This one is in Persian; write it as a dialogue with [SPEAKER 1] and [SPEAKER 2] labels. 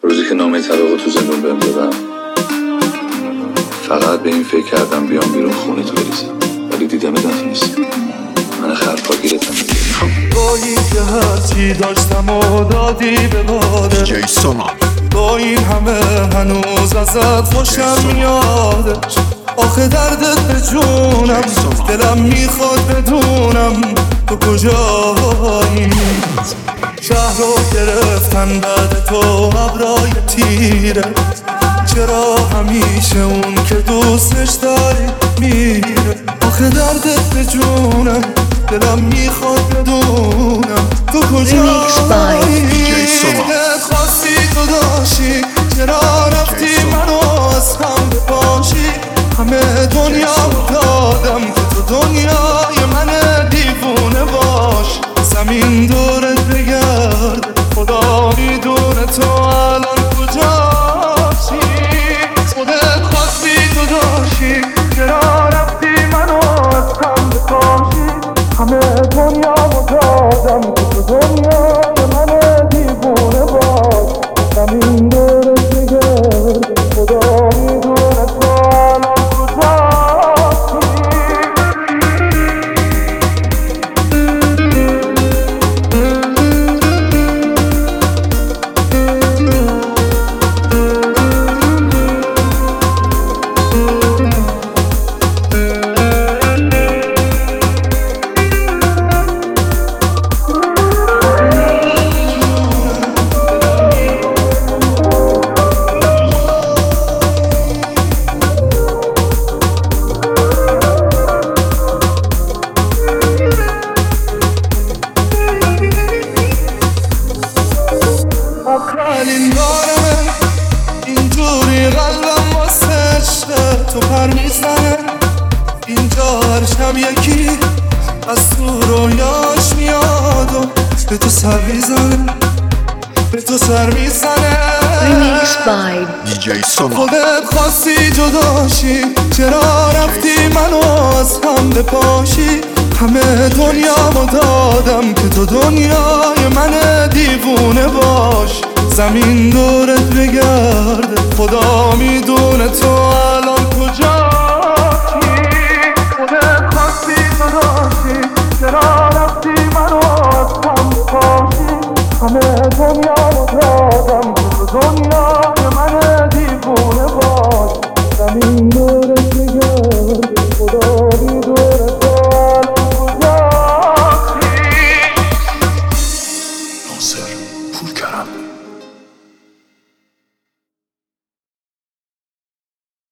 [SPEAKER 1] روزی که نامه طلاق تو زندون بهم دادم فقط به این فکر کردم بیام بیرون خونه تو بریزم، ولی دیدم نتونستم. من خرپا گیرتم
[SPEAKER 2] با این که هرچی داشتم و دادی به باده
[SPEAKER 3] دیجی سونا،
[SPEAKER 2] با این همه هنوز ازت خوشم میاده. آخه دردت به جونم، دلم میخواد بدونم تو کجایی. شهر رو گرفتن بعد تو ابرای تیره، چرا همیشه اون که دوستش داری میره. آخه دردت به جونم، دلم میخواد بدونم تو کجایی. خواستی تو داشتی، چرا رفتی منو از هم بپاشی. همه دنیا دادم که تو دنیای من دیوونه باش. زمین دورت بگرد، خدا میدونه تو الان کجاشی. خودت خواستی تو داشتی، چرا رفتی منو از هم بپاشی. همه دنیا دادم که تو دنیای من دیوونه باش. زمین دورت بگرد، خدا میدونه تو الان آخرین بارمه اینجوری قلبم واسه عشق تو پر میزنه. اینجا هر شب یکی از تو رویاش میاد و به تو سر میزنه، به تو سر میزنه.
[SPEAKER 3] دیجی سونا،
[SPEAKER 2] خودت خواستی جداشی، چرا رفتی منو از هم بپاشی. همه دنیا دادم که تو دنیای من دیوونه باش. زمین دورت بگرده، خدا میدونه تو الان کجایی. خودت خواستی تو داشتی، چرا رفتی منو از هم بپاشی. همه دنیا دادم که تو دنیا